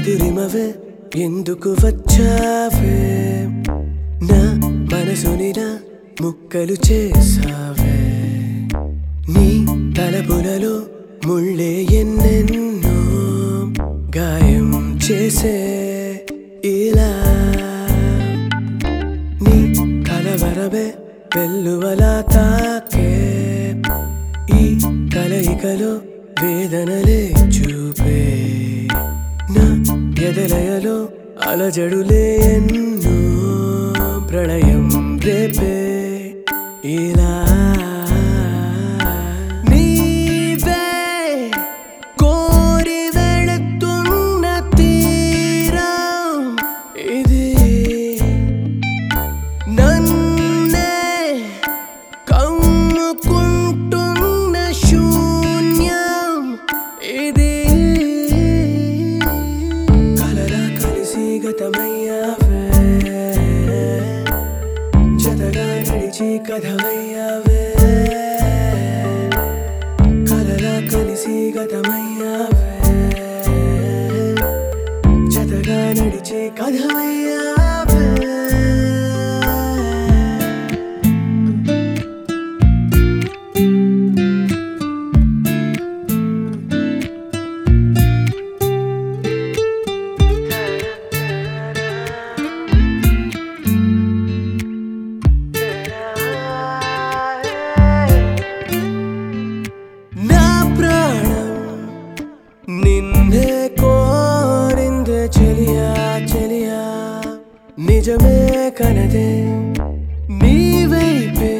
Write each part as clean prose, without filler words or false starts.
మధురిమవే ఎందుకు వచ్చావే నా మనసుని నా ముక్కలు చేసావే నీ తలపులలో ముళ్ళే ఎన్నెన్నో గాయం చేసే ఇలా నీ కలవరమే వెల్లువలా తాకే ఈ కలయికలో వేదనలే చూపే నా ఎదలయలో అలజడులే ఎన్నో ప్రళయం రేపే ఇలా నీవే కోరి వెళుతున్న తీరం ఇది నన్నే కమ్ముకుంటున్న శూన్యం ఇది కలలా కలిసి గతమయ్యావే జతగా నడిచి కథమయ్యావే కలలా కలిసి గతమయ్యావే జతగా నడిచి కథమయ్యావే నా ప్రాణం నిన్నే కోరిందే చెలియా చెలియా నిజమే కనదే నీ వైపే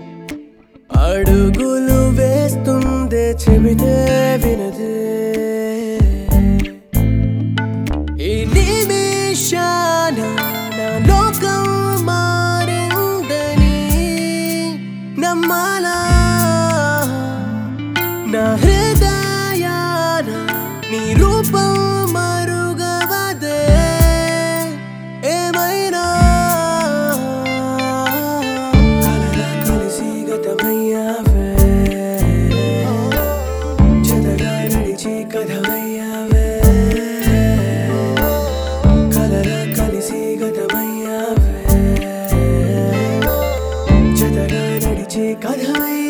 అడుగులు వేస్తుందే చెబితే వినదే ఈ నిమిషాన నా లోకం మారిందని నమ్మాలా నా హృదయాన నీ రూపం మరుగవదే ఏమైనా కలలా కలిసి గతమయ్యావే జతగా నడిచి కథమయ్యావే కలలా కలిసి గతమయ్యావే జతగా నడిచి కథమయ్యావే